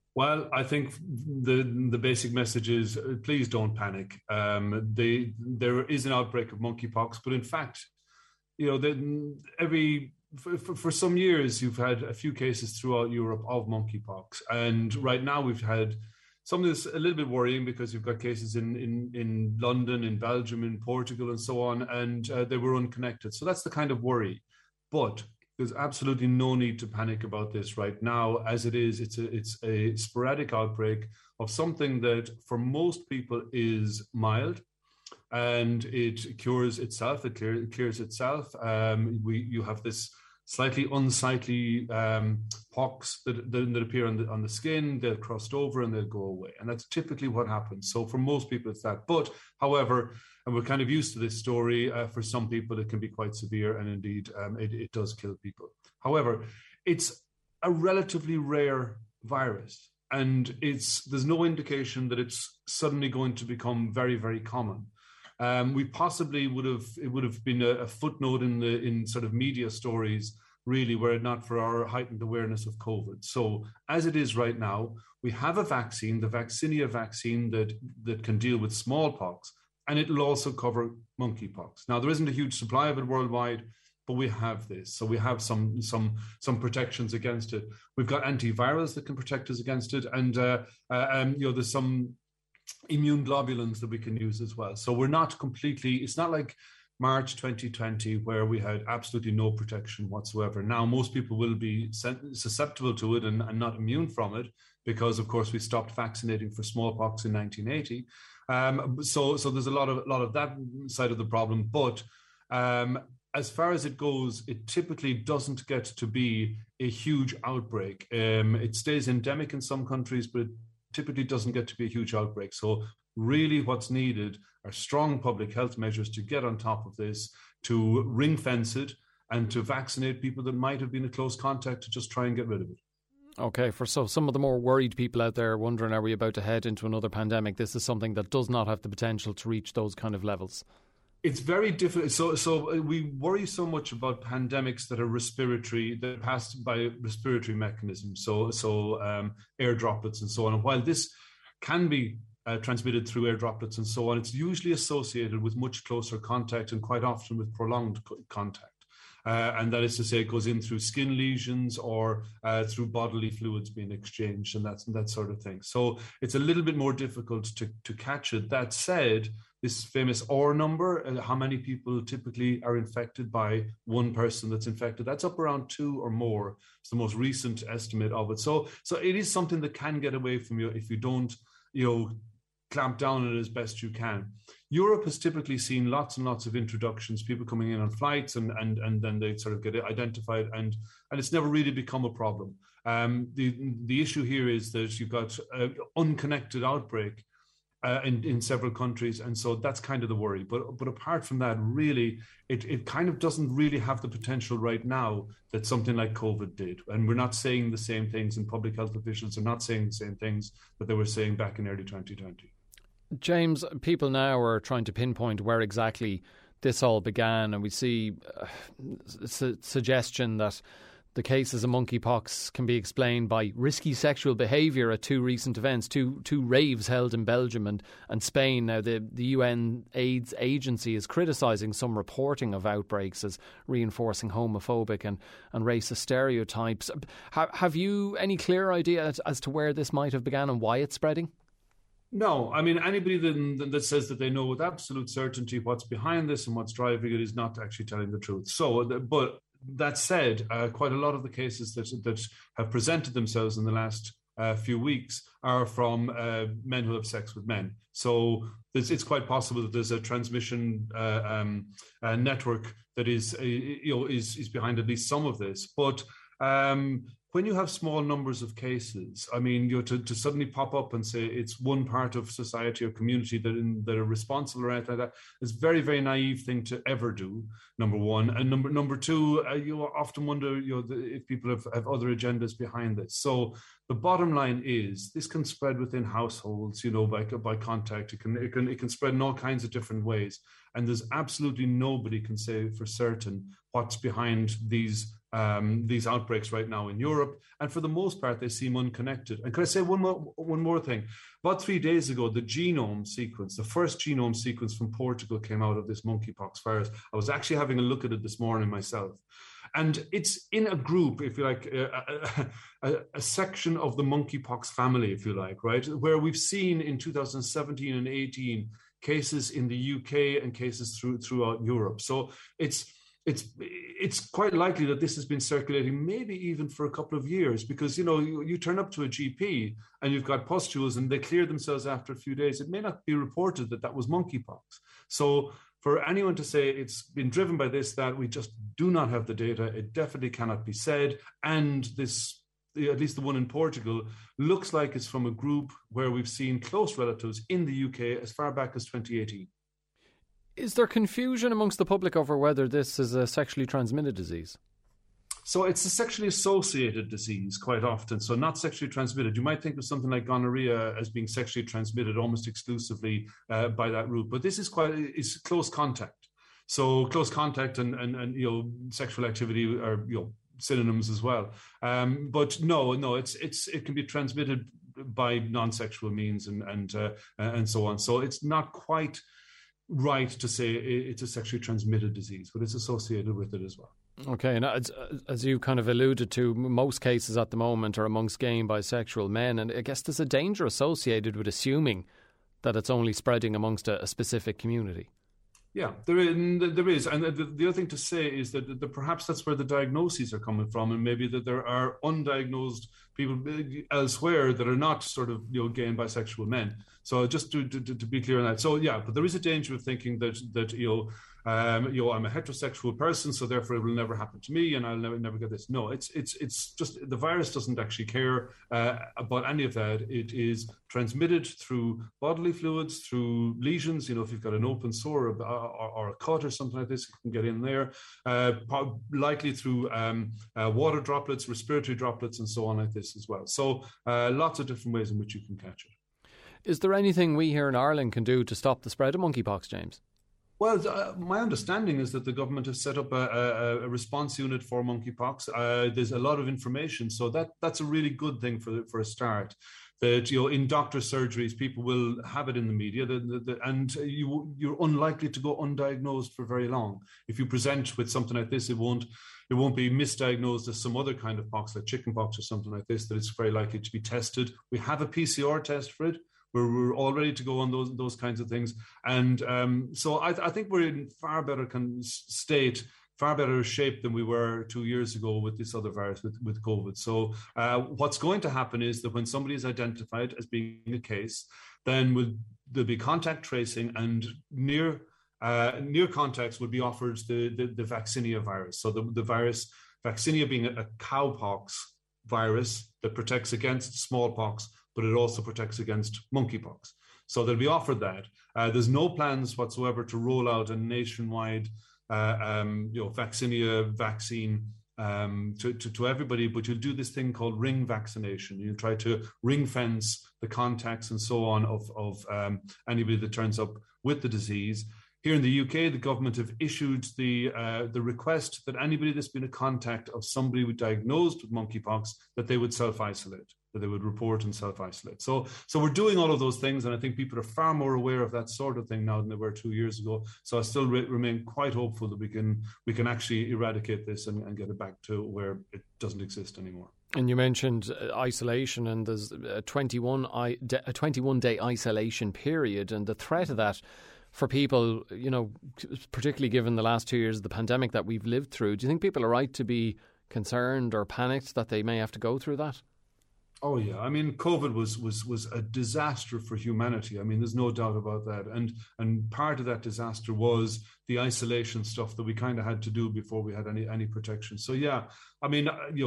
Well, I think the basic message is please don't panic. There is an outbreak of monkeypox, but in fact, every for some years you've had a few cases throughout Europe of monkeypox, and right now we've had some of this a little bit worrying because you've got cases in London, in Belgium, in Portugal, and so on, and they were unconnected. So that's the kind of worry, but there's absolutely no need to panic about this right now. As it is, it's a sporadic outbreak of something that for most people is mild and it cures itself. It clears itself. You have this slightly unsightly pox that appear on the skin. They'll crust over and they'll go away, and that's typically what happens. So for most people, it's that. But however, and we're kind of used to this story. For some people, it can be quite severe, and indeed, it does kill people. However, it's a relatively rare virus, and there's no indication that it's suddenly going to become very, very common. We possibly it would have been a footnote in sort of media stories, really, were it not for our heightened awareness of COVID. So as it is right now, we have a vaccine, the Vaccinia vaccine that can deal with smallpox, and it'll also cover monkeypox. Now, there isn't a huge supply of it worldwide, but we have this. So we have some protections against it. We've got antivirals that can protect us against it, and there's some immune globulins that we can use as well. So we're not completely, it's not like March 2020 where we had absolutely no protection whatsoever. Now, most people will be susceptible to it and not immune from it because, of course, we stopped vaccinating for smallpox in 1980. So there's a lot of that side of the problem. But as far as it goes, it typically doesn't get to be a huge outbreak. It stays endemic in some countries, but it typically doesn't get to be a huge outbreak. So really what's needed are strong public health measures to get on top of this, to ring fence it, and to vaccinate people that might have been a close contact to just try and get rid of it. Okay, so some of the more worried people out there wondering, are we about to head into another pandemic? This is something that does not have the potential to reach those kind of levels. It's very difficult. So we worry so much about pandemics that are respiratory, that are passed by respiratory mechanisms, so air droplets and so on. And while this can be transmitted through air droplets and so on, it's usually associated with much closer contact and quite often with prolonged contact. And that is to say, it goes in through skin lesions or through bodily fluids being exchanged and that sort of thing. So it's a little bit more difficult to catch it. That said, this famous R number, how many people typically are infected by one person that's infected, that's up around 2 or more. It's the most recent estimate of it. So it is something that can get away from you if you don't, clamp down on it as best you can. Europe has typically seen lots and lots of introductions, people coming in on flights and then they sort of get identified and it's never really become a problem. The issue here is that you've got an unconnected outbreak in several countries, and so that's kind of the worry. But apart from that, really, it kind of doesn't really have the potential right now that something like COVID did. And we're not saying the same things, and public health officials are not saying the same things that they were saying back in early 2020. James, people now are trying to pinpoint where exactly this all began, and we see suggestion that the cases of monkeypox can be explained by risky sexual behaviour at 2 recent events, two raves held in Belgium and Spain. Now, the UN AIDS agency is criticising some reporting of outbreaks as reinforcing homophobic and racist stereotypes. Have you any clear idea as to where this might have begun and why it's spreading? No, I mean, anybody that says that they know with absolute certainty what's behind this and what's driving it is not actually telling the truth. But that said, quite a lot of the cases that have presented themselves in the last few weeks are from men who have sex with men. So it's quite possible that there's a transmission network that is behind at least some of this. But when you have small numbers of cases, I mean, to suddenly pop up and say it's one part of society or community that are responsible or anything like that is a very, very naive thing to ever do, number one. And number two, you often wonder if people have other agendas behind this. So the bottom line is this can spread within households, by contact. It can spread in all kinds of different ways. And there's absolutely nobody can say for certain what's behind these these outbreaks right now in Europe, and for the most part, they seem unconnected. And can I say one more thing? About 3 days ago, the genome sequence, the first genome sequence from Portugal came out of this monkeypox virus. I was actually having a look at it this morning myself. And it's in a group, if you like, a section of the monkeypox family, if you like, right? Where we've seen in 2017 and 18 cases in the UK and cases throughout Europe. So it's quite likely that this has been circulating maybe even for a couple of years, because, you turn up to a GP and you've got pustules and they clear themselves after a few days. It may not be reported that was monkeypox. So for anyone to say it's been driven by this, that, we just do not have the data. It definitely cannot be said. And this, at least the one in Portugal, looks like it's from a group where we've seen close relatives in the UK as far back as 2018. Is there confusion amongst the public over whether this is a sexually transmitted disease? So it's a sexually associated disease quite often, so not sexually transmitted. You might think of something like gonorrhea as being sexually transmitted almost exclusively by that route, but this is it's close contact. So close contact and sexual activity are synonyms as well. But no, it can be transmitted by non-sexual means and so on. So it's not quite right to say it's a sexually transmitted disease, but it's associated with it as well. Okay, and as you kind of alluded to, most cases at the moment are amongst gay and bisexual men, and I guess there's a danger associated with assuming that it's only spreading amongst a specific community. Yeah, there is. And the other thing to say is that perhaps that's where the diagnoses are coming from, and maybe that there are undiagnosed people elsewhere that are not sort of gay and bisexual men. So just to be clear on that. So yeah, but there is a danger of thinking that I'm a heterosexual person, so therefore it will never happen to me, and I'll never get this. No, it's just the virus doesn't actually care about any of that. It is transmitted through bodily fluids, through lesions. If you've got an open sore or a cut or something like this, it can get in there. Likely through water droplets, respiratory droplets, and so on like this as well. So lots of different ways in which you can catch it. Is there anything we here in Ireland can do to stop the spread of monkeypox, James? Well, my understanding is that the government has set up a response unit for monkeypox. There's a lot of information, so that's a really good thing for a start. That in doctor surgeries, people will have it in the media, and you're unlikely to go undiagnosed for very long. If you present with something like this, it won't be misdiagnosed as some other kind of pox, like chickenpox or something like this. That it's very likely to be tested. We have a PCR test for it. We're all ready to go on those kinds of things. And so I think we're in far better shape than we were 2 years ago with this other virus, with COVID. So what's going to happen is that when somebody is identified as being a case, then there'll be contact tracing, and near contacts would be offered the vaccinia virus. So the virus, vaccinia being a cowpox virus that protects against smallpox, but it also protects against monkeypox. So they'll be offered that. There's no plans whatsoever to roll out a nationwide vaccinia vaccine to everybody, but you'll do this thing called ring vaccination. You try to ring fence the contacts and so on of anybody that turns up with the disease. Here in the UK, the government have issued the request that anybody that's been a contact of somebody diagnosed with monkeypox, that they would self-isolate, that they would report and self-isolate. So we're doing all of those things, and I think people are far more aware of that sort of thing now than they were 2 years ago. So I still remain quite hopeful that we can actually eradicate this and get it back to where it doesn't exist anymore. And you mentioned isolation, and there's a 21-day isolation period, and the threat of that for people, particularly given the last 2 years of the pandemic that we've lived through. Do you think people are right to be concerned or panicked that they may have to go through that? Oh, yeah. I mean, COVID was a disaster for humanity. I mean, there's no doubt about that. And part of that disaster was the isolation stuff that we kind of had to do before we had any protection. So, yeah, I mean,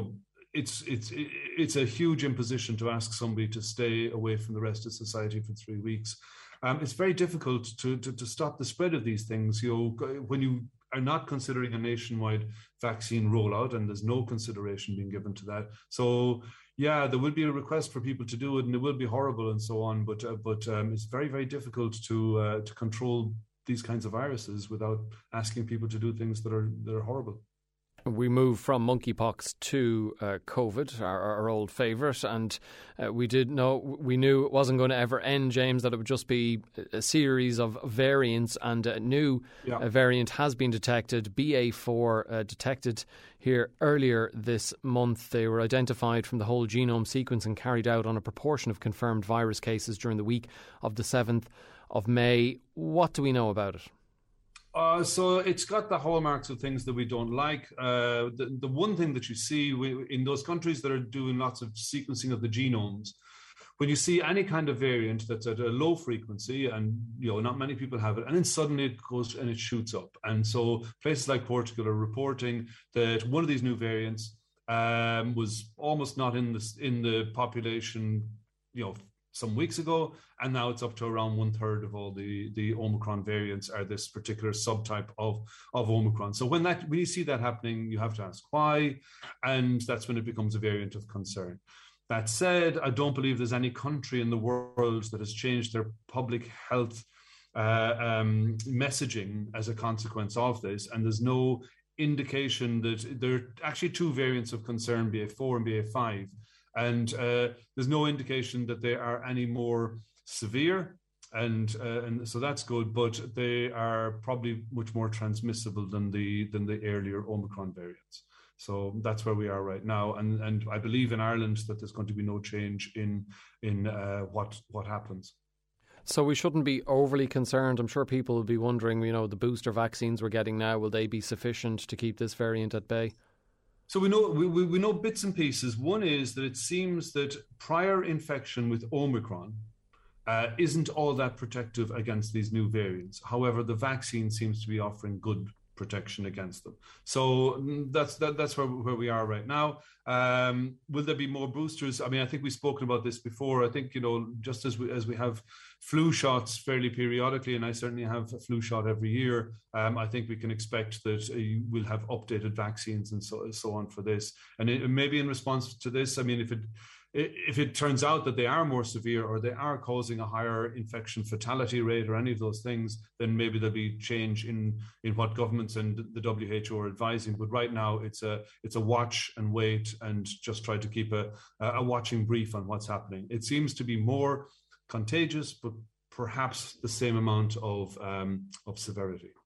it's a huge imposition to ask somebody to stay away from the rest of society for 3 weeks. It's very difficult to stop the spread of these things. When you are not considering a nationwide vaccine rollout, and there's no consideration being given to that. So, yeah, there will be a request for people to do it, and it will be horrible and so on. But it's very, very difficult to control these kinds of viruses without asking people to do things that are horrible. We move from monkeypox to COVID, our old favourite, and we knew it wasn't going to ever end, James, that it would just be a series of variants, and a new variant has been detected, BA4, detected here earlier this month. They were identified from the whole genome sequence and carried out on a proportion of confirmed virus cases during the week of the 7th of May. What do we know about it? So it's got the hallmarks of things that we don't like. The one thing that you see in those countries that are doing lots of sequencing of the genomes, when you see any kind of variant that's at a low frequency and not many people have it, and then suddenly it goes and it shoots up. And so places like Portugal are reporting that one of these new variants was almost not in the population, some weeks ago, and now it's up to around 1/3 of all the Omicron variants are this particular subtype of Omicron. So when you see that happening, you have to ask why, and that's when it becomes a variant of concern. That said, I don't believe there's any country in the world that has changed their public health messaging as a consequence of this, and there's no indication that there are actually two variants of concern, BA4 and BA5. And there's no indication that they are any more severe, and so that's good. But they are probably much more transmissible than the earlier Omicron variants. So that's where we are right now, and I believe in Ireland that there's going to be no change in what happens. So we shouldn't be overly concerned. I'm sure people will be wondering, the booster vaccines we're getting now, will they be sufficient to keep this variant at bay? So we know bits and pieces. One is that it seems that prior infection with Omicron isn't all that protective against these new variants. However, the vaccine seems to be offering good protection against them. So that's where we are right now. Will there be more boosters? I mean, I think we've spoken about this before. I think, just as we have flu shots fairly periodically, and I certainly have a flu shot every year, I think we can expect that we'll have updated vaccines and so on for this. And maybe in response to this, I mean, if it turns out that they are more severe or they are causing a higher infection fatality rate or any of those things, then maybe there'll be change in what governments and the WHO are advising. But right now, it's a watch and wait and just try to keep a watching brief on what's happening. It seems to be more contagious, but perhaps the same amount of severity.